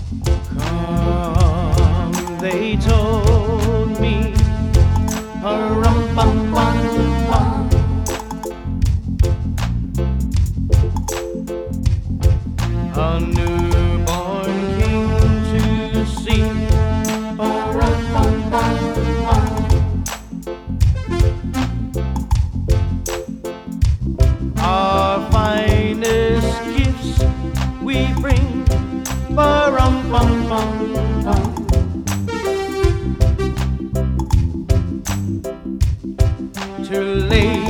Come, they told me, rum-bum-bum-bum. A newborn king to see, rum-bum-bum-bum. Our finest gifts we bring, rum-bum-bum-bum. To lay